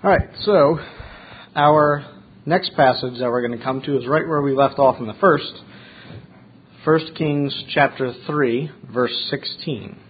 All right, so our next passage that we're going to come to is right where we left off in the First Kings chapter 3, verse 16.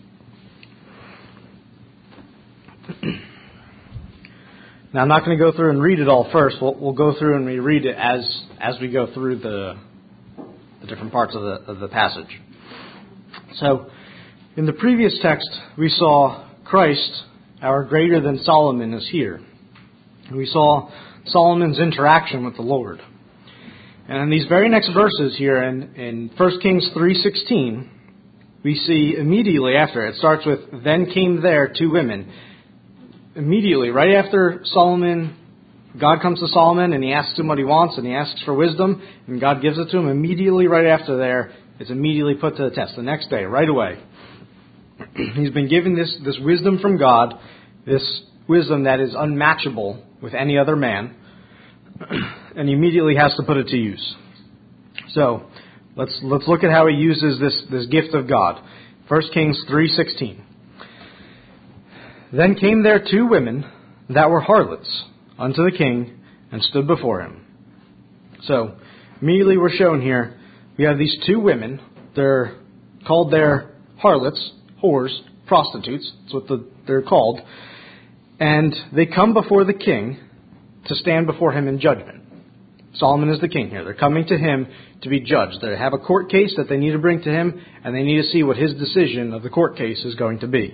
Now, I'm not going to go through and read it all first. We'll go through and reread it as we go through the different parts of the passage. So, in the previous text, we saw Christ, our greater than Solomon, is here. We saw Solomon's interaction with the Lord. And in these very next verses here in 1 Kings 3:16, we see immediately after, it starts with, "Then came there two women." Immediately, right after Solomon, God comes to Solomon and he asks him what he wants and he asks for wisdom and God gives it to him. Immediately right after there, it's immediately put to the test. The next day, right away. He's been given this wisdom from God, this wisdom that is unmatchable with any other man, and he immediately has to put it to use. So, let's look at how he uses this gift of God. 1 Kings 3:16. "Then came there two women that were harlots unto the king, and stood before him." So, immediately we're shown here, we have these two women. They're called their harlots, whores, prostitutes. That's what they're called. And they come before the king to stand before him in judgment. Solomon is the king here. They're coming to him to be judged. They have a court case that they need to bring to him, and they need to see what his decision of the court case is going to be.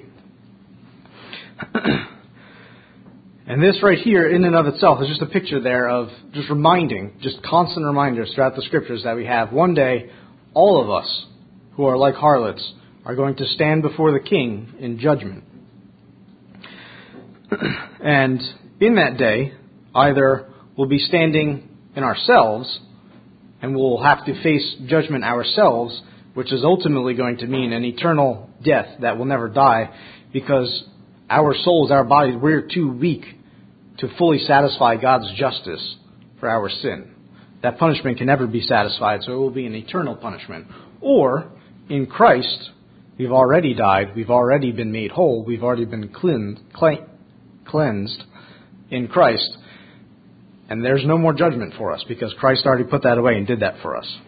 And this right here, in and of itself, is just a picture there of just constant reminders throughout the scriptures that we have. One day, all of us who are like harlots are going to stand before the king in judgment. And in that day, either we'll be standing in ourselves, and we'll have to face judgment ourselves, which is ultimately going to mean an eternal death that will never die, because our souls, our bodies, we're too weak to fully satisfy God's justice for our sin. That punishment can never be satisfied, so it will be an eternal punishment. Or, in Christ, we've already died, we've already been made whole, we've already been cleansed in Christ, and there's no more judgment for us, because Christ already put that away and did that for us.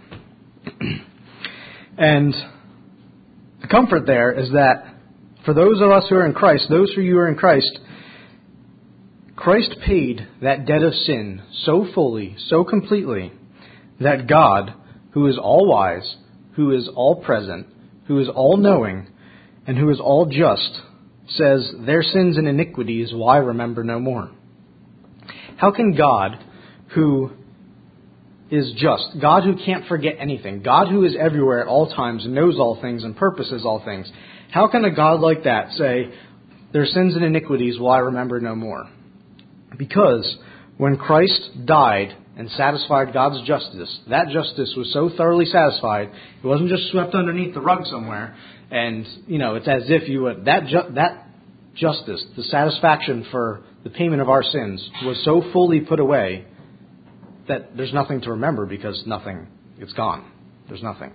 And the comfort there is that for those of us who are in Christ, those of you who are in Christ, Christ paid that debt of sin so fully, so completely, that God, who is all wise, who is all present, who is all knowing, and who is all just, says, "Their sins and iniquities will I remember no more." How can God, who is just, God who can't forget anything, God who is everywhere at all times, knows all things and purposes all things, how can a God like that say, "Their sins and iniquities will I remember no more"? Because when Christ died and satisfied God's justice, that justice was so thoroughly satisfied, it wasn't just swept underneath the rug somewhere, and, it's as if you would, that justice, the satisfaction for the payment of our sins, was so fully put away that there's nothing to remember, because it's gone. There's nothing.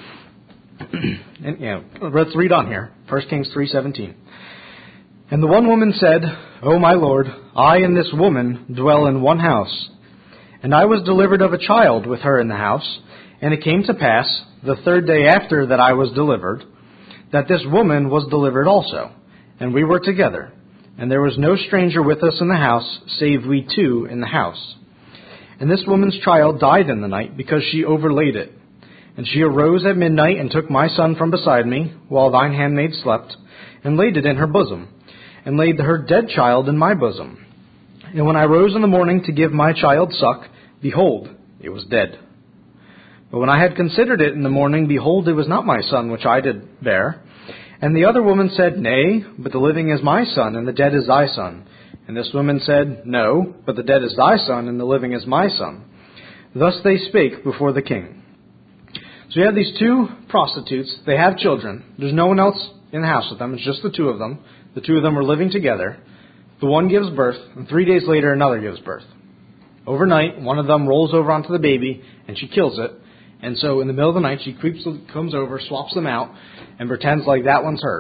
And, let's read on here. 1 Kings 3:17. "And the one woman said, O my Lord, I and this woman dwell in one house. And I was delivered of a child with her in the house. And it came to pass, the third day after that I was delivered, that this woman was delivered also. And we were together. And there was no stranger with us in the house, save we two in the house. And this woman's child died in the night, because she overlaid it. And she arose at midnight, and took my son from beside me, while thine handmaid slept, and laid it in her bosom, and laid her dead child in my bosom. And when I rose in the morning to give my child suck, behold, it was dead. But when I had considered it in the morning, behold, it was not my son which I did bear. And the other woman said, Nay, but the living is my son, and the dead is thy son. And this woman said, No, but the dead is thy son, and the living is my son. Thus they spake before the king." So you have these two prostitutes. They have children. There's no one else in the house with them. It's just the two of them. The two of them are living together. The one gives birth, and 3 days later another gives birth. Overnight, one of them rolls over onto the baby, and she kills it. And so in the middle of the night, she comes over, swaps them out, and pretends like that one's hers.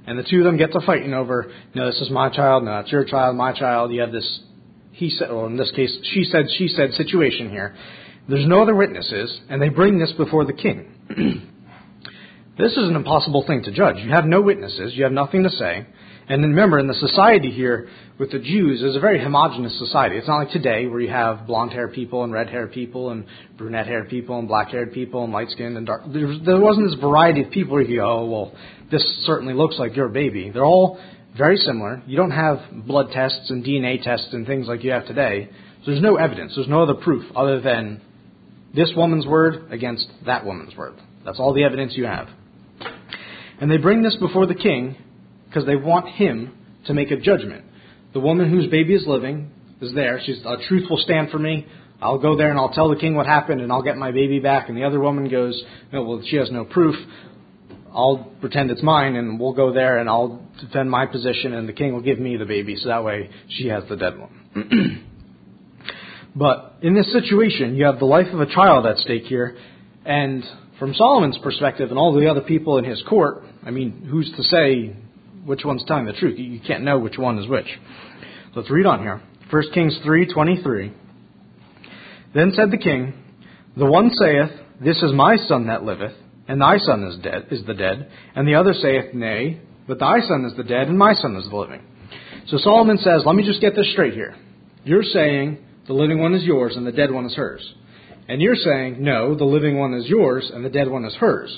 And the two of them get to fighting over, no, this is my child, no, it's your child, my child. You have this, he said, well, in this case, she said situation here. There's no other witnesses, and they bring this before the king. This is an impossible thing to judge. You have no witnesses, you have nothing to say. And remember, in the society here with the Jews, it's a very homogenous society. It's not like today where you have blonde-haired people and red-haired people and brunette-haired people and black-haired people and light-skinned and dark. There wasn't this variety of people where you go, oh, well, this certainly looks like your baby. They're all very similar. You don't have blood tests and DNA tests and things like you have today. So there's no evidence. There's no other proof other than this woman's word against that woman's word. That's all the evidence you have. And they bring this before the king because they want him to make a judgment. The woman whose baby is living is there. She's, truth will stand for me. I'll go there and I'll tell the king what happened and I'll get my baby back. And the other woman goes, no, well, she has no proof. I'll pretend it's mine and we'll go there and I'll defend my position and the king will give me the baby. So that way she has the dead one. But in this situation, you have the life of a child at stake here. And from Solomon's perspective and all the other people in his court, I mean, who's to say which one's telling the truth? You can't know which one is which. So let's read on here. 1 Kings 3:23. Then said the king, the one saith, this is my son that liveth, and thy son is the dead. And the other saith, nay, but thy son is the dead, and my son is the living. So Solomon says, let me just get this straight here. You're saying the living one is yours and the dead one is hers. And you're saying, no, the living one is yours and the dead one is hers.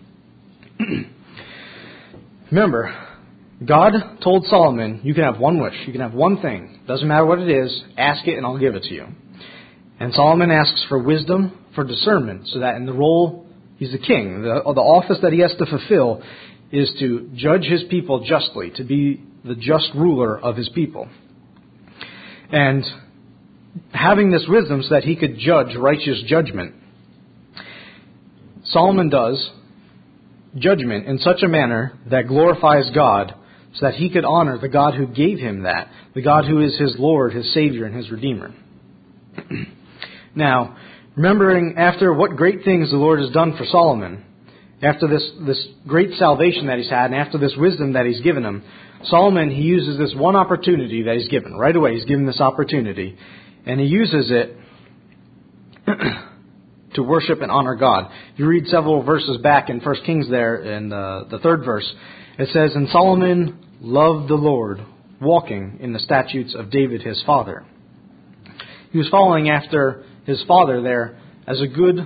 Remember, God told Solomon, you can have one wish, you can have one thing. Doesn't matter what it is, ask it and I'll give it to you. And Solomon asks for wisdom, for discernment, so that in the role, he's the king, the office that he has to fulfill is to judge his people justly, to be the just ruler of his people. And having this wisdom so that he could judge righteous judgment, Solomon does judgment in such a manner that glorifies God, so that he could honor the God who gave him that, the God who is his Lord, his Savior, and his Redeemer. Now, remembering after what great things the Lord has done for Solomon, after this great salvation that he's had, and after this wisdom that he's given him, Solomon, he uses this one opportunity that he's given. Right away, he's given this opportunity, and he uses it to worship and honor God. You read several verses back in 1 Kings there, in the third verse, it says, and Solomon loved the Lord, walking in the statutes of David his father. He was following after his father there as a good,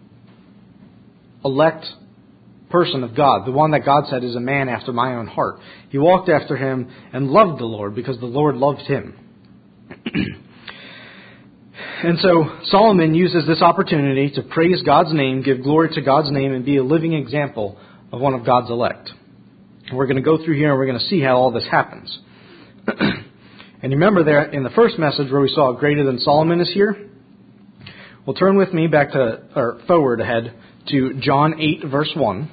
elect person of God, the one that God said is a man after my own heart. He walked after him and loved the Lord because the Lord loved him. And so Solomon uses this opportunity to praise God's name, give glory to God's name, and be a living example of one of God's elect. And we're going to go through here and we're going to see how all this happens. And remember there in the first message where we saw greater than Solomon is here? Well, turn with me back to, or forward ahead to John 8 verse 1.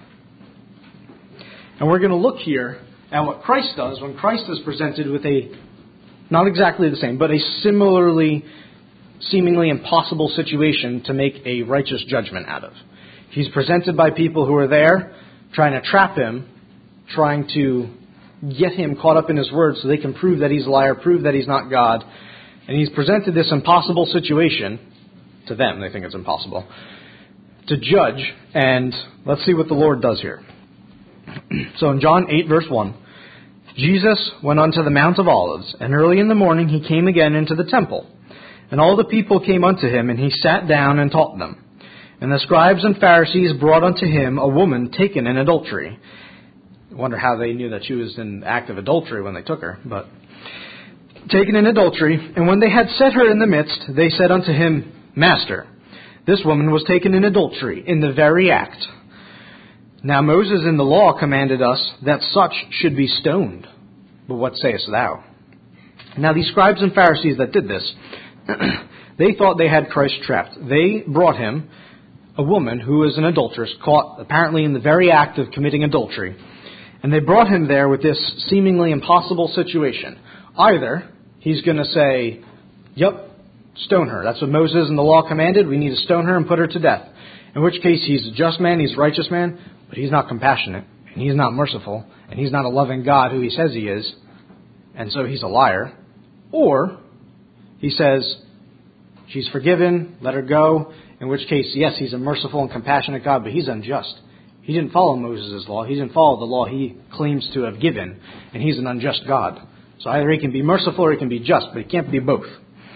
And we're going to look here at what Christ does when Christ is presented with a, not exactly the same, but a similarly, seemingly impossible situation to make a righteous judgment out of. He's presented by people who are there trying to trap him, trying to get him caught up in his words so they can prove that he's a liar, prove that he's not God. And he's presented this impossible situation to them. They think it's impossible to judge. And let's see what the Lord does here. So in John 8 verse 1, Jesus went unto the Mount of Olives, and early in the morning he came again into the temple. And all the people came unto him, and he sat down and taught them. And the scribes and Pharisees brought unto him a woman taken in adultery. I wonder how they knew that she was in act of adultery when they took her, but taken in adultery. And when they had set her in the midst, they said unto him, Master, this woman was taken in adultery, in the very act. Now Moses in the law commanded us that such should be stoned. But what sayest thou? Now these scribes and Pharisees that did this, they thought they had Christ trapped. They brought him a woman who was an adulteress, caught apparently in the very act of committing adultery. And they brought him there with this seemingly impossible situation. Either he's going to say, yep, stone her. That's what Moses and the law commanded. We need to stone her and put her to death. In which case he's a just man, he's a righteous man, but he's not compassionate, and he's not merciful, and he's not a loving God who he says he is, and so he's a liar. Or he says, she's forgiven, let her go, in which case, yes, he's a merciful and compassionate God, but he's unjust. He didn't follow Moses' law. He didn't follow the law he claims to have given, and he's an unjust God. So either he can be merciful or he can be just, but he can't be both.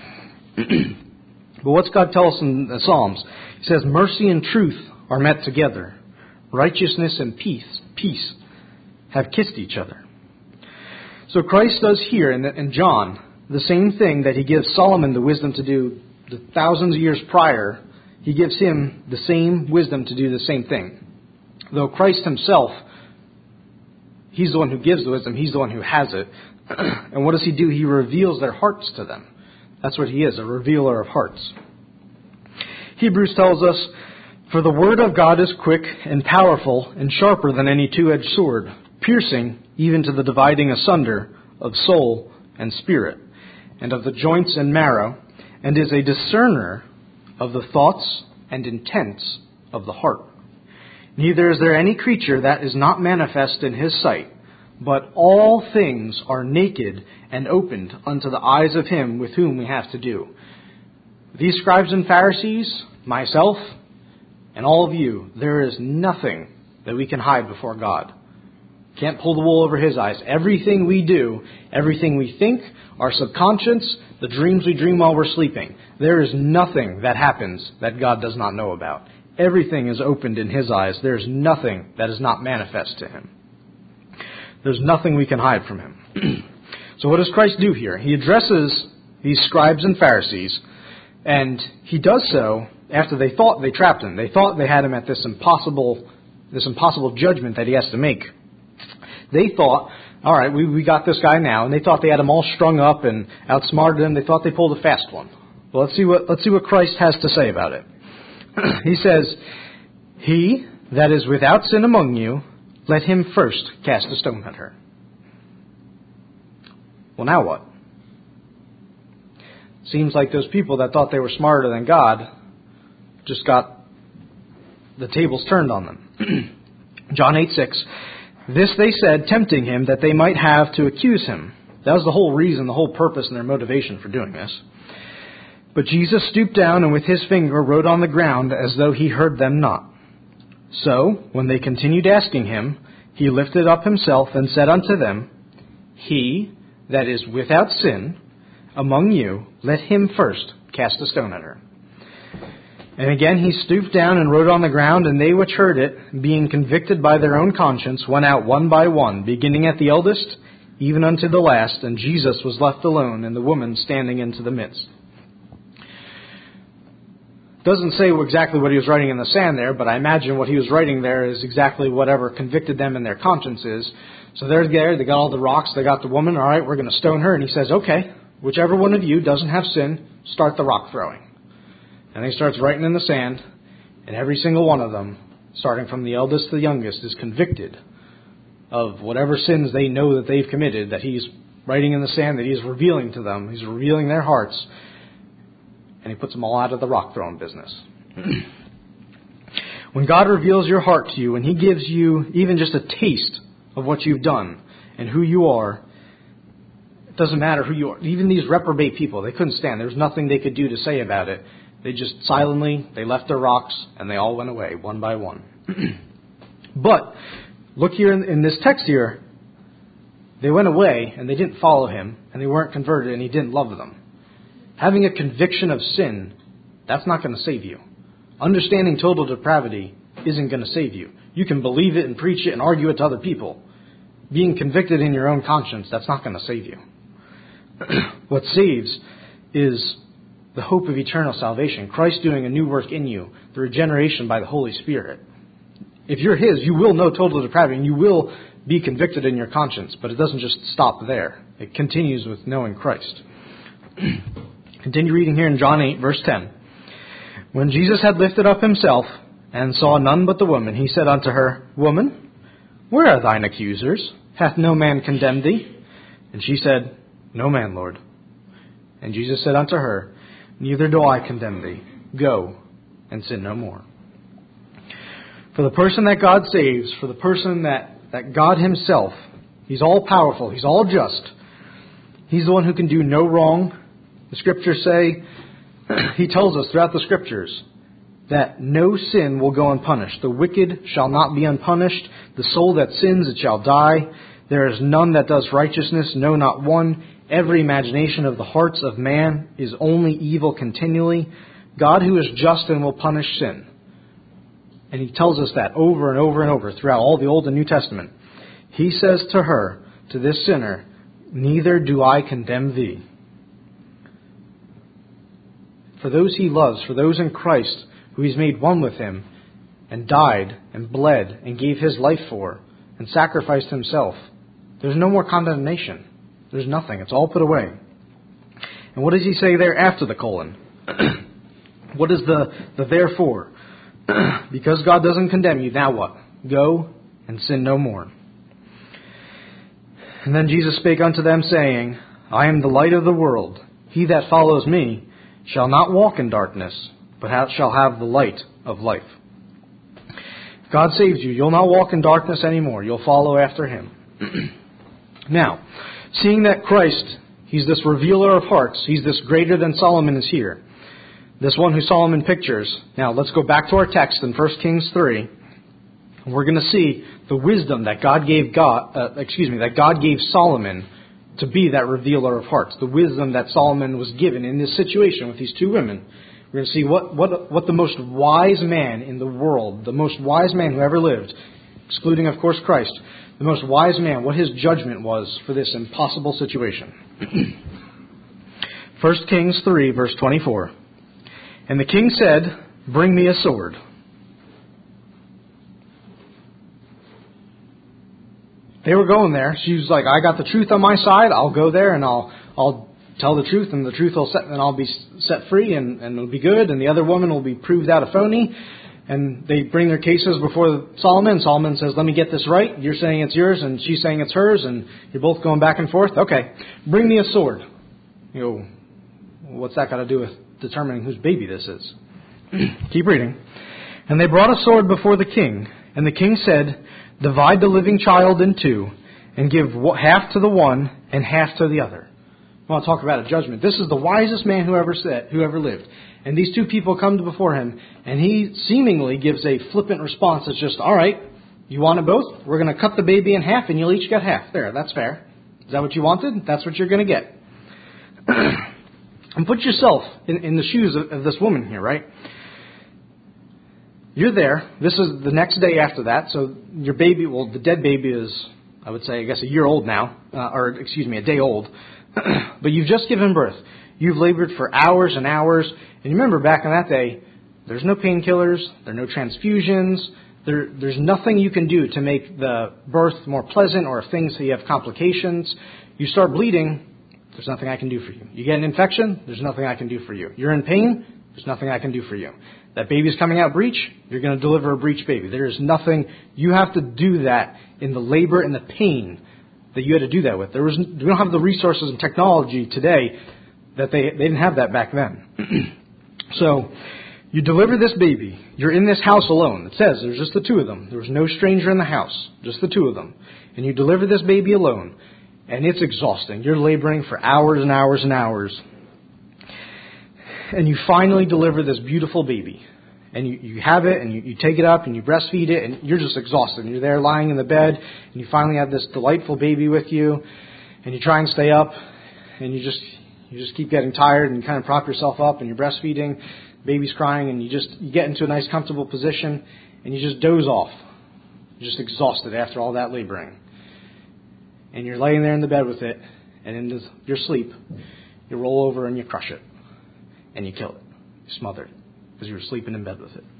But what's God tell us in the Psalms? He says, mercy and truth are met together. Righteousness and peace have kissed each other. So Christ does here in John the same thing that he gives Solomon the wisdom to do the thousands of years prior. He gives him the same wisdom to do the same thing. Though Christ himself, he's the one who gives the wisdom, he's the one who has it. And what does he do? He reveals their hearts to them. That's what he is, a revealer of hearts. Hebrews tells us, for the word of God is quick and powerful and sharper than any two-edged sword, piercing even to the dividing asunder of soul and spirit, and of the joints and marrow, and is a discerner of the thoughts and intents of the heart. Neither is there any creature that is not manifest in his sight, but all things are naked and opened unto the eyes of him with whom we have to do. These scribes and Pharisees, myself, and all of you, there is nothing that we can hide before God. Can't pull the wool over his eyes. Everything we do, everything we think, our subconscious, the dreams we dream while we're sleeping, there is nothing that happens that God does not know about. Everything is opened in his eyes. There's nothing that is not manifest to him. There's nothing we can hide from him. So what does Christ do here? He addresses these scribes and Pharisees, and he does so after they thought they trapped him. They thought they had him at this impossible judgment that he has to make. They thought, all right, we got this guy now, and they thought they had him all strung up and outsmarted him. They thought they pulled a fast one. Well, let's see what Christ has to say about it. He says, he that is without sin among you, let him first cast a stone at her. Well, now what? Seems like those people that thought they were smarter than God just got the tables turned on them. John 8:6. This they said, tempting him, that they might have to accuse him. That was the whole reason, the whole purpose and their motivation for doing this. But Jesus stooped down and with his finger wrote on the ground as though he heard them not. So, when they continued asking him, he lifted up himself and said unto them, he that is without sin among you, let him first cast a stone at her. And again he stooped down and wrote on the ground, and they which heard it, being convicted by their own conscience, went out one by one, beginning at the eldest, even unto the last, and Jesus was left alone, and the woman standing into the midst. Doesn't say exactly what he was writing in the sand there, but I imagine what he was writing there is exactly whatever convicted them in their consciences. So they're there, they got all the rocks, they got the woman, all right, we're going to stone her. And he says, okay, whichever one of you doesn't have sin, start the rock throwing. And he starts writing in the sand, and every single one of them, starting from the eldest to the youngest, is convicted of whatever sins they know that they've committed, that he's writing in the sand, that he's revealing to them. He's revealing their hearts. And he puts them all out of the rock throwing business. When God reveals your heart to you, and he gives you even just a taste of what you've done and who you are, it doesn't matter who you are. Even these reprobate people, they couldn't stand. There was nothing they could do to say about it. They just silently, they left their rocks, and they all went away, one by one. But, look here in this text here. They went away, and they didn't follow him, and they weren't converted, and he didn't love them. Having a conviction of sin, that's not going to save you. Understanding total depravity isn't going to save you. You can believe it and preach it and argue it to other people. Being convicted in your own conscience, that's not going to save you. What saves is the hope of eternal salvation. Christ doing a new work in you, the regeneration by the Holy Spirit. If you're his, you will know total depravity and you will be convicted in your conscience, but it doesn't just stop there. It continues with knowing Christ. Continue reading here in John 8, verse 10. When Jesus had lifted up himself and saw none but the woman, he said unto her, Woman, where are thine accusers? Hath no man condemned thee? And she said, No man, Lord. And Jesus said unto her, Neither do I condemn thee. Go and sin no more. For the person that God saves, for the person that that God himself, he's all powerful, he's all just. He's the one who can do no wrong. The scriptures say, he tells us throughout the scriptures, that no sin will go unpunished. The wicked shall not be unpunished. The soul that sins, it shall die. There is none that does righteousness, no, not one. Every imagination of the hearts of man is only evil continually. God who is just and will punish sin. And he tells us that over and over and over throughout all the Old and New Testament. He says to her, to this sinner, neither do I condemn thee. For those he loves, for those in Christ, who he's made one with him, and died, and bled, and gave his life for, and sacrificed himself, there's no more condemnation. There's nothing. It's all put away. And what does he say there after the colon? What is the therefore? Because God doesn't condemn you, now what? Go and sin no more. And then Jesus spake unto them, saying, I am the light of the world. He that follows me shall not walk in darkness, but shall have the light of life. If God saves you, you'll not walk in darkness anymore. You'll follow after him. Now, seeing that Christ, he's this revealer of hearts, he's this greater than Solomon is here. This one who Solomon pictures. Now, let's go back to our text in 1 Kings 3. And we're going to see the wisdom that God gave Solomon to be that revealer of hearts. The wisdom that Solomon was given in this situation with these two women. We're going to see what the most wise man in the world, the most wise man who ever lived, excluding, of course, Christ, the most wise man, what his judgment was for this impossible situation. 1 Kings 3, verse 24. And the king said, bring me a sword. They were going there. She was like, I got the truth on my side. I'll go there and I'll tell the truth, and the truth will set, and I'll be set free, and it'll be good. And the other woman will be proved out a phony. And they bring their cases before Solomon. Solomon says, let me get this right. You're saying it's yours, and she's saying it's hers, and you're both going back and forth. Okay, bring me a sword. You go, what's that got to do with determining whose baby this is? Keep reading. And they brought a sword before the king, and the king said, divide the living child in two, and give half to the one and half to the other. I want to talk about a judgment. This is the wisest man who ever lived. And these two people come before him, and he seemingly gives a flippant response that's just, all right, you want it both? We're going to cut the baby in half, and you'll each get half. There, that's fair. Is that what you wanted? That's what you're going to get. And put yourself in the shoes of this woman here, right? You're there. This is the next day after that. So your baby, the dead baby is, I would say, I guess a year old now, a day old. But you've just given birth. You've labored for hours and hours. And you remember back in that day, there's no painkillers, there are no transfusions, there's nothing you can do to make the birth more pleasant, or if things, so you have complications. You start bleeding, there's nothing I can do for you. You get an infection, there's nothing I can do for you. You're in pain, there's nothing I can do for you. That baby's coming out breech, you're going to deliver a breech baby. There is nothing, you have to do that in the labor and the pain that you had to do that with. We don't have the resources and technology today that they didn't have that back then. So, you deliver this baby. You're in this house alone. It says there's just the two of them. There was no stranger in the house, just the two of them. And you deliver this baby alone. And it's exhausting. You're laboring for hours and hours and hours. And you finally deliver this beautiful baby. And you have it, and you take it up, and you breastfeed it, and you're just exhausted. And you're there lying in the bed, and you finally have this delightful baby with you. And you try and stay up, and you just keep getting tired, and you kind of prop yourself up, and you're breastfeeding, baby's crying, and you get into a nice comfortable position, and you just doze off. You're just exhausted after all that laboring. And you're laying there in the bed with it, and in your sleep, you roll over and you crush it. And you kill it. You smother it. Because you were sleeping in bed with it.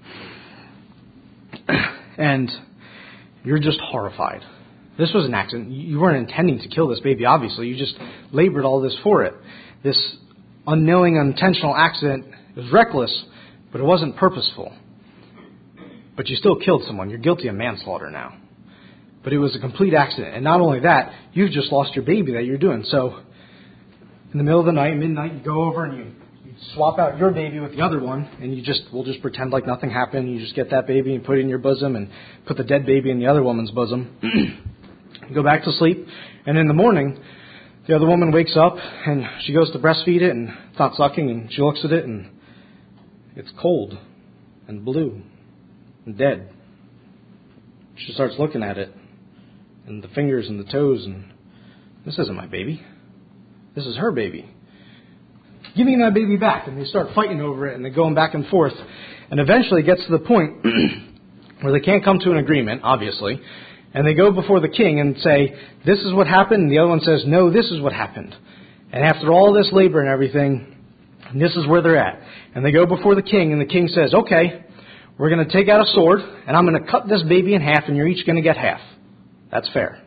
And you're just horrified. This was an accident. You weren't intending to kill this baby, obviously. You just labored all this for it. This unknowing, unintentional accident was reckless, but it wasn't purposeful. But you still killed someone. You're guilty of manslaughter now. But it was a complete accident. And not only that, you've just lost your baby that you're doing. So, in the middle of the night, midnight, you go over and you swap out your baby with the other one, and we'll just pretend like nothing happened. You just get that baby and put it in your bosom and put the dead baby in the other woman's bosom. Go back to sleep, and in the morning, the other woman wakes up, and she goes to breastfeed it, and it's not sucking, and she looks at it, and it's cold and blue and dead. She starts looking at it, and the fingers and the toes, and this isn't my baby. This is her baby. Give me my baby back. And they start fighting over it, and they're going back and forth. And eventually it gets to the point where they can't come to an agreement, obviously. And they go before the king and say, this is what happened. And the other one says, no, this is what happened. And after all this labor and everything, this is where they're at. And they go before the king, and the king says, okay, we're going to take out a sword, and I'm going to cut this baby in half, and you're each going to get half. That's fair.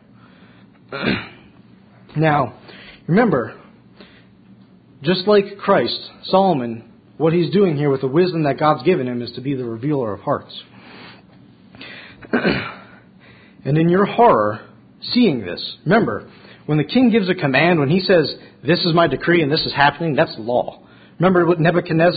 Now, remember, just like Christ, Solomon, what he's doing here with the wisdom that God's given him is to be the revealer of hearts. And in your horror, seeing this, remember, when the king gives a command, when he says, this is my decree and this is happening, that's law. Remember what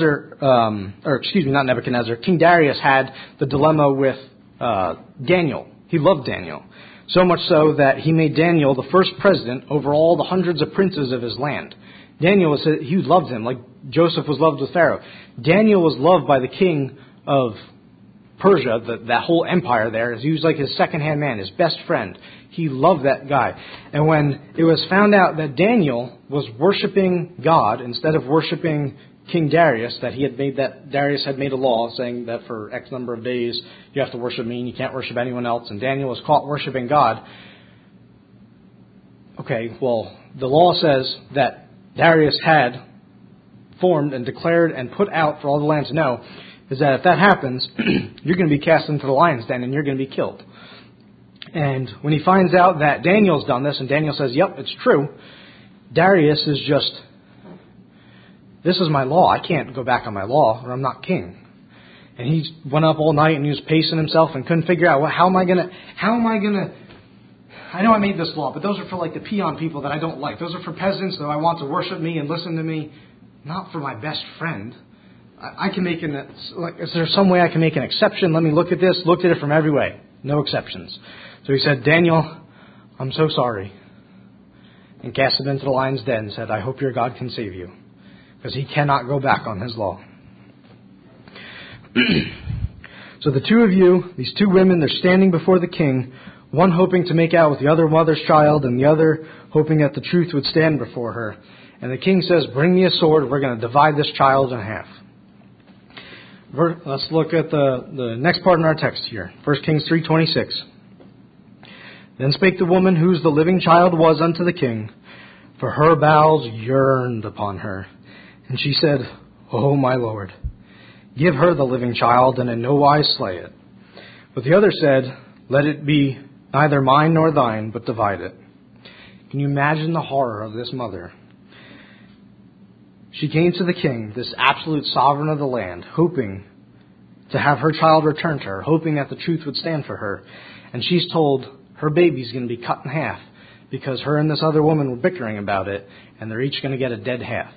King Darius had the dilemma with Daniel. He loved Daniel. So much so that he made Daniel the first president over all the hundreds of princes of his land. Daniel he loved him, like Joseph was loved with Pharaoh. Daniel was loved by the king of Persia, that whole empire there. He was like his second-hand man, his best friend. He loved that guy. And when it was found out that Daniel was worshiping God instead of worshiping King Darius, Darius had made a law saying that for X number of days you have to worship me and you can't worship anyone else, and Daniel was caught worshiping God. Okay, well, the law says that Darius had formed and declared and put out for all the land to know is that if that happens, you're going to be cast into the lion's den and you're going to be killed. And when he finds out that Daniel's done this, and Daniel says, yep, it's true, Darius is just, this is my law. I can't go back on my law or I'm not king. And he went up all night and he was pacing himself and couldn't figure out, well, how am I going to, I know I made this law, but those are for like the peon people that I don't like. Those are for peasants that I want to worship me and listen to me, not for my best friend. I can make is there some way I can make an exception? Let me look at this. Looked at it from every way. No exceptions. So he said, Daniel, I'm so sorry. And cast him into the lion's den and said, I hope your God can save you. Because he cannot go back on his law. So the two of you, these two women, they're standing before the king, one hoping to make out with the other mother's child, and the other hoping that the truth would stand before her. And the king says, bring me a sword, we're going to divide this child in half. Let's look at the next part in our text here. 1 Kings 3:26. Then spake the woman whose the living child was unto the king, for her bowels yearned upon her. And she said, O my Lord, give her the living child, and in no wise slay it. But the other said, let it be neither mine nor thine, but divide it. Can you imagine the horror of this mother? She came to the king, this absolute sovereign of the land, hoping to have her child returned to her, hoping that the truth would stand for her. And she's told her baby's going to be cut in half because her and this other woman were bickering about it, and they're each going to get a dead half.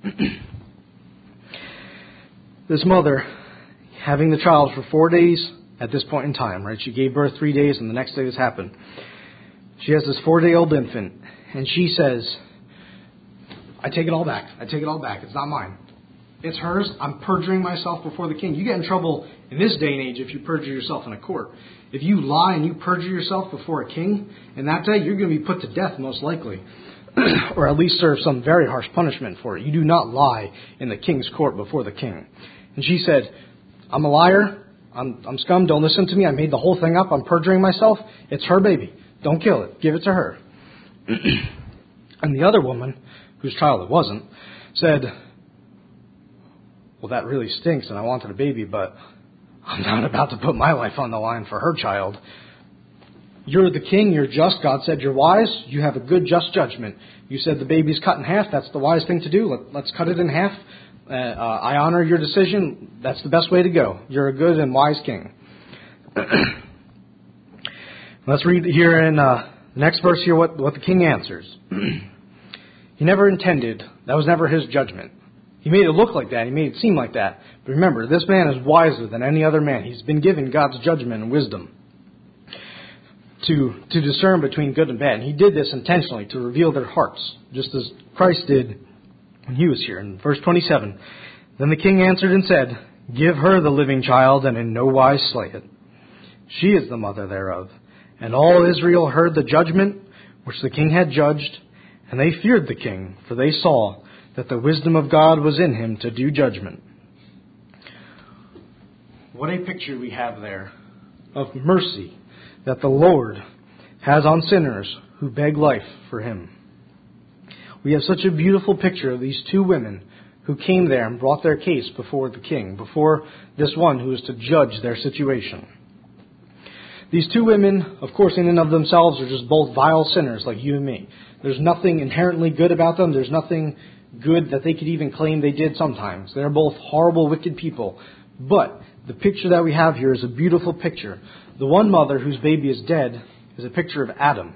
This mother, having the child for 4 days at this point in time, right? She gave birth 3 days, and the next day this happened. She has this 4-day-old infant, and she says, I take it all back. I take it all back. It's not mine. It's hers. I'm perjuring myself before the king. You get in trouble in this day and age if you perjure yourself in a court. If you lie and you perjure yourself before a king, in that day, you're going to be put to death most likely. Or at least serve some very harsh punishment for it. You do not lie in the king's court before the king. And she said, I'm a liar. I'm scum. Don't listen to me. I made the whole thing up. I'm perjuring myself. It's her baby. Don't kill it. Give it to her. And the other woman, whose child it wasn't, said, well, that really stinks, and I wanted a baby, but I'm not about to put my life on the line for her child. You're the king, you're just. God said you're wise. You have a good, just judgment. You said the baby's cut in half. That's the wise thing to do. Let's cut it in half. I honor your decision. That's the best way to go. You're a good and wise king. Let's read here in the next verse here what the king answers. He never intended, that was never his judgment. He made it look like that. He made it seem like that. But remember, this man is wiser than any other man. He's been given God's judgment and wisdom to discern between good and bad. And he did this intentionally to reveal their hearts, just as Christ did when he was here. In verse 27, then the king answered and said, give her the living child, and in no wise slay it. She is the mother thereof. And all Israel heard the judgment which the king had judged, and they feared the king, for they saw that the wisdom of God was in him to do judgment. What a picture we have there of mercy that the Lord has on sinners who beg life for him. We have such a beautiful picture of these two women who came there and brought their case before the king, before this one who is to judge their situation. These two women, of course, in and of themselves are just both vile sinners like you and me. There's nothing inherently good about them. There's nothing good that they could even claim they did sometimes. They're both horrible, wicked people. But the picture that we have here is a beautiful picture. The one mother whose baby is dead is a picture of Adam.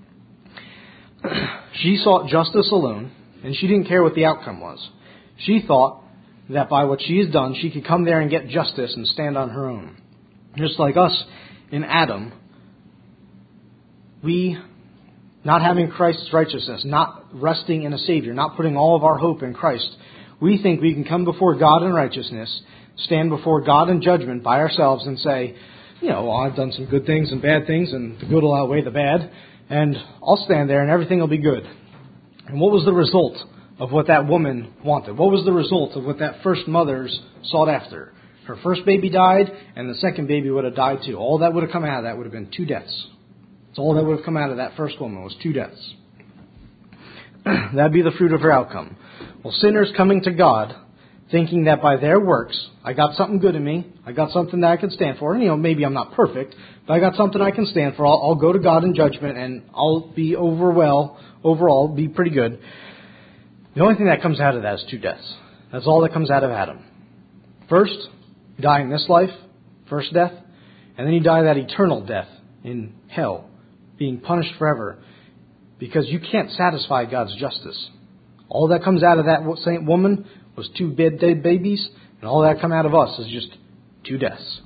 She sought justice alone, and she didn't care what the outcome was. She thought that by what she has done, she could come there and get justice and stand on her own. Just like us in Adam, we, not having Christ's righteousness, not resting in a Savior, not putting all of our hope in Christ, we think we can come before God in righteousness, stand before God in judgment by ourselves and say, well, I've done some good things and bad things, and the good will outweigh the bad, and I'll stand there and everything will be good. And what was the result of what that woman wanted? What was the result of what that first mother's sought after? Her first baby died, and the second baby would have died too. All that would have come out of that would have been 2 deaths. That's all that would have come out of that first woman was 2 deaths. That'd be the fruit of her outcome. Well, sinners coming to God, thinking that by their works, I got something good in me, I got something that I can stand for. And, maybe I'm not perfect, but I got something I can stand for. I'll go to God in judgment, and I'll be overall be pretty good. The only thing that comes out of that is 2 deaths. That's all that comes out of Adam. First, you die in this life, first death, and then you die that eternal death in hell, being punished forever, because you can't satisfy God's justice. All that comes out of that saint woman was 2 dead babies, and all that come out of us is just 2 deaths.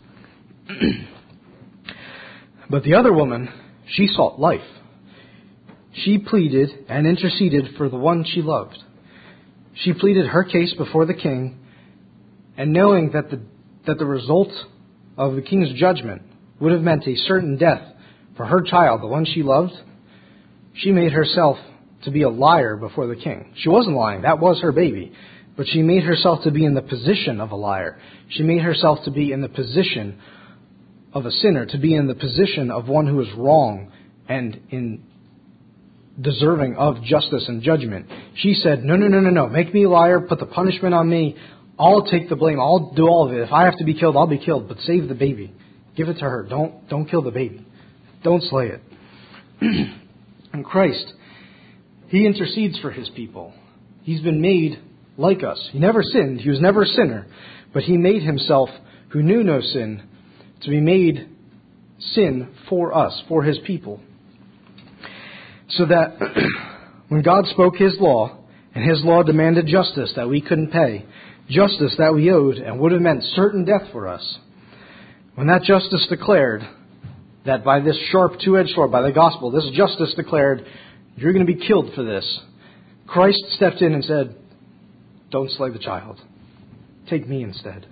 But the other woman, she sought life. She pleaded and interceded for the one she loved. She pleaded her case before the king, and knowing that the result of the king's judgment would have meant a certain death for her child, the one she loved, she made herself to be a liar before the king. She wasn't lying. That was her baby. But she made herself to be in the position of a liar. She made herself to be in the position of a sinner, to be in the position of one who is wrong and in deserving of justice and judgment. She said, no, make me a liar, put the punishment on me, I'll take the blame, I'll do all of it. If I have to be killed, I'll be killed, but save the baby. Give it to her. Don't kill the baby. Don't slay it. And Christ, He intercedes for His people. He's been made like us. He never sinned. He was never a sinner. But He made Himself, who knew no sin, to be made sin for us, for His people. So that when God spoke His law, and His law demanded justice that we couldn't pay, justice that we owed and would have meant certain death for us, when that justice declared that by this sharp two-edged sword, by the gospel, this justice declared, you're going to be killed for this, Christ stepped in and said, don't slay the child. Take me instead.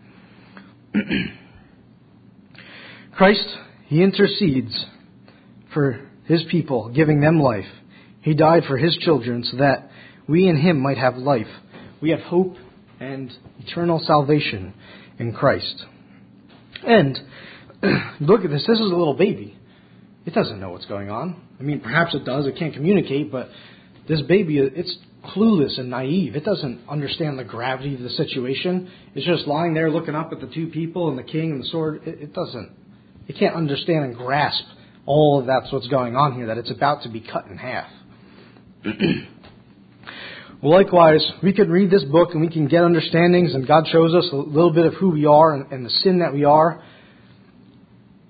Christ, He intercedes for His people, giving them life. He died for His children so that we in Him might have life. We have hope and eternal salvation in Christ. And look at this. This is a little baby. It doesn't know what's going on. I mean, perhaps it does. It can't communicate, but this baby, it's clueless and naive. It doesn't understand the gravity of the situation. It's just lying there looking up at the 2 people and the king and the sword. It can't understand and grasp all of that's what's going on here, that it's about to be cut in half. Well, likewise, we could read this book and we can get understandings, and God shows us a little bit of who we are and the sin that we are.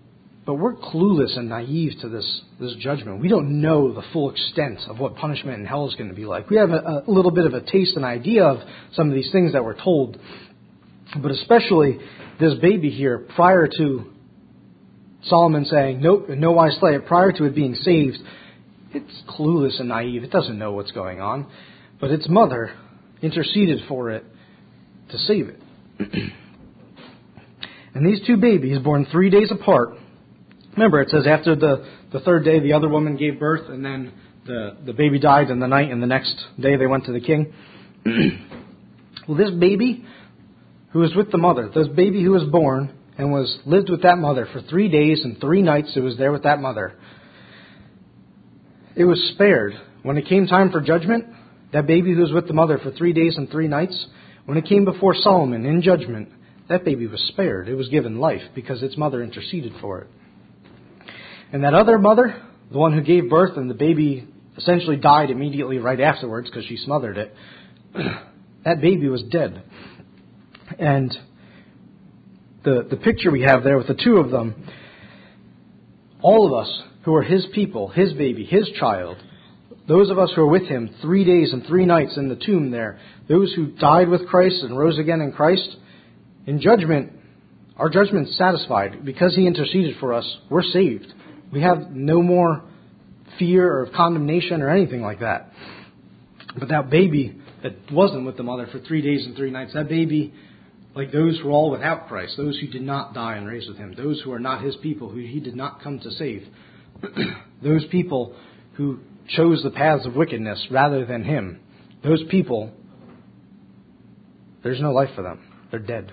But we're clueless and naive to this judgment. We don't know the full extent of what punishment in hell is going to be like. We have a little bit of a taste and idea of some of these things that we're told. But especially this baby here, prior to Solomon saying, nope, in no wise slay it, prior to it being saved, it's clueless and naive. It doesn't know what's going on. But its mother interceded for it to save it. And these two babies, born 3 days apart, remember it says after the third day the other woman gave birth, and then the baby died in the night, and the next day they went to the king. Well, this baby who was with the mother, this baby who was born and lived with that mother for 3 days and 3 nights, it was there with that mother. It was spared. When it came time for judgment, that baby who was with the mother for 3 days and 3 nights, when it came before Solomon in judgment, that baby was spared. It was given life because its mother interceded for it. And that other mother, the one who gave birth and the baby essentially died immediately right afterwards because she smothered it, that baby was dead. And the picture we have there with the two of them, all of us who are his people, his baby, his child, those of us who are with him 3 days and 3 nights in the tomb there, those who died with Christ and rose again in Christ, in judgment, our judgment is satisfied. Because he interceded for us, we're saved. We have no more fear or condemnation or anything like that. But that baby that wasn't with the mother for 3 days and 3 nights, that baby, like those who are all without Christ, those who did not die and raise with him, those who are not his people, who he did not come to save, those people who chose the paths of wickedness rather than him, those people, there's no life for them. They're dead.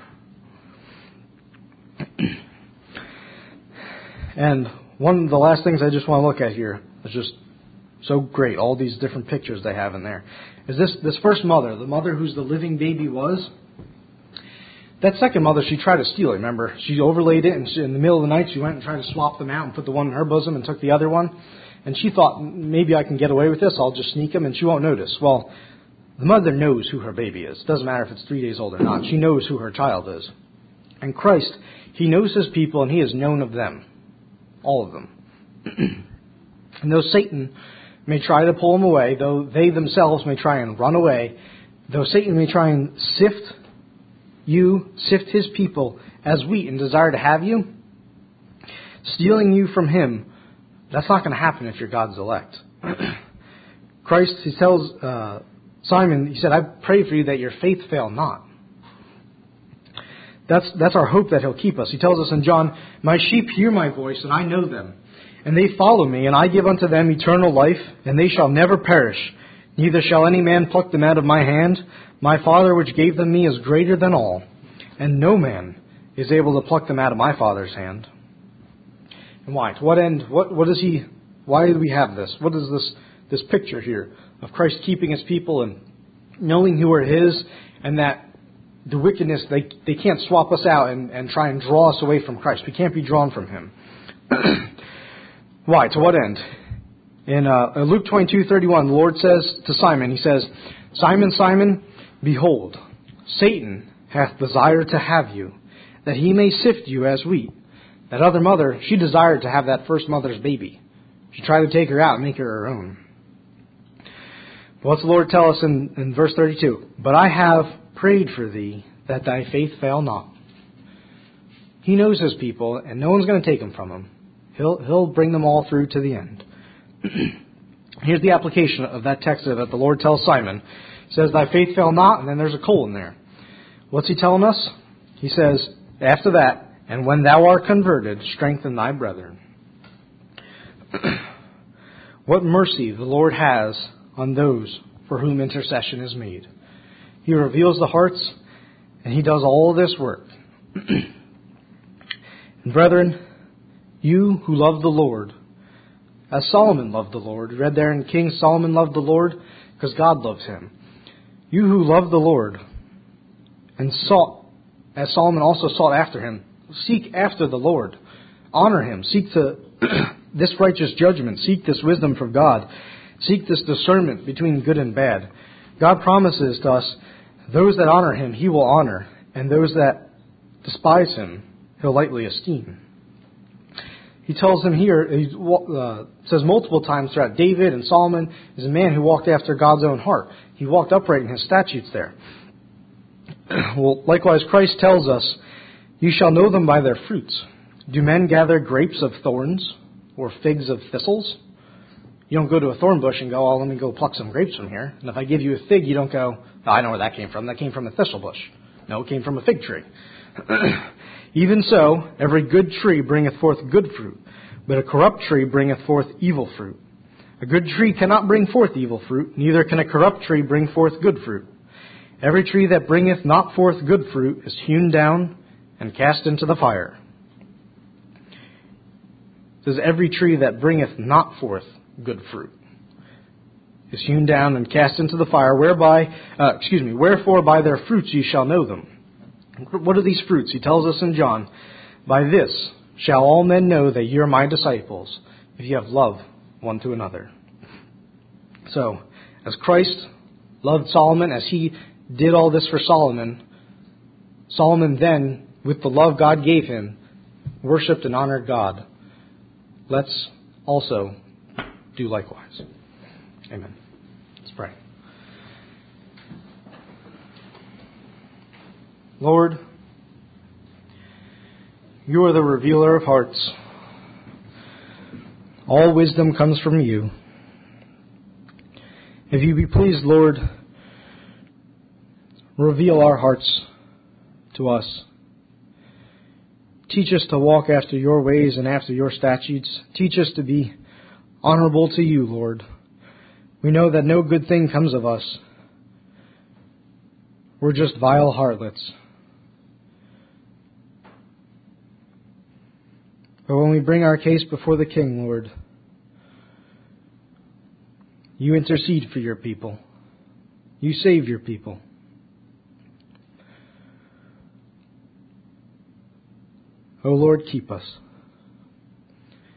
And one of the last things I just want to look at here is just so great, all these different pictures they have in there, is this first mother, the mother whose the living baby was. That second mother, she tried to steal it, remember? She overlaid it, and in the middle of the night, she went and tried to swap them out and put the one in her bosom and took the other one. And she thought, maybe I can get away with this, I'll just sneak them and she won't notice. Well, the mother knows who her baby is. It doesn't matter if it's 3 days old or not. She knows who her child is. And Christ, he knows his people and he is known of them. All of them. And though Satan may try to pull them away, though they themselves may try and run away, though Satan may try and sift his people as wheat and desire to have you, stealing you from him, that's not going to happen if you're God's elect. Christ, he tells Simon, he said, I pray for you that your faith fail not. That's our hope that he'll keep us. He tells us in John, my sheep hear my voice, and I know them. And they follow me, and I give unto them eternal life, and they shall never perish. Neither shall any man pluck them out of my hand. My Father which gave them me is greater than all, and no man is able to pluck them out of my Father's hand. And why? To what end? What is he? Why do we have this? What is this picture here of Christ keeping his people and knowing who are his, and that the wickedness, they can't swap us out and try and draw us away from Christ. We can't be drawn from him. Why? To what end? In Luke 22:31, the Lord says to Simon, he says, Simon, Simon, behold, Satan hath desired to have you, that he may sift you as wheat. That other mother, she desired to have that first mother's baby. She tried to take her out and make her her own. But what's the Lord tell us in verse 32? But I have prayed for thee, that thy faith fail not. He knows his people, and no one's going to take them from him. He'll bring them all through to the end. Here's the application of that text that the Lord tells Simon. He says, thy faith fail not, and then there's a colon there. What's he telling us? He says, after that, and when thou art converted, strengthen thy brethren. What mercy the Lord has on those for whom intercession is made. He reveals the hearts, and he does all this work. And brethren, you who love the Lord, as Solomon loved the Lord, read there in King Solomon loved the Lord because God loves him. You who love the Lord and sought, as Solomon also sought after him, seek after the Lord, honor him, seek to this righteous judgment, seek this wisdom from God, seek this discernment between good and bad. God promises to us, those that honor him, he will honor, and those that despise him, he'll lightly esteem. he tells them here, he says multiple times throughout, David and Solomon is a man who walked after God's own heart. He walked upright in his statutes there. Well, likewise, Christ tells us, you shall know them by their fruits. Do men gather grapes of thorns or figs of thistles? You don't go to a thorn bush and go, oh, let me go pluck some grapes from here. And if I give you a fig, you don't go, oh, I know where that came from. That came from a thistle bush. No, it came from a fig tree. Even so, every good tree bringeth forth good fruit, but a corrupt tree bringeth forth evil fruit. A good tree cannot bring forth evil fruit, neither can a corrupt tree bring forth good fruit. Every tree that bringeth not forth good fruit is hewn down and cast into the fire. It says, every tree that bringeth not forth good fruit is hewn down and cast into the fire, wherefore by their fruits ye shall know them. What are these fruits? He tells us in John, by this shall all men know that ye are my disciples, if ye have love one to another. So, as Christ loved Solomon, as he did all this for Solomon, Solomon then, with the love God gave him, worshipped and honored God. Let's also do likewise. Amen. Let's pray. Lord, you are the revealer of hearts. All wisdom comes from you. If you be pleased, Lord, reveal our hearts to us. Teach us to walk after your ways and after your statutes. Teach us to be honorable to you, Lord. We know that no good thing comes of us. We're just vile harlots. But when we bring our case before the King, Lord, you intercede for your people. You save your people. O Lord, keep us.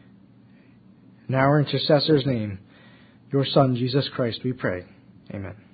In our intercessor's name, your Son, Jesus Christ, we pray. Amen.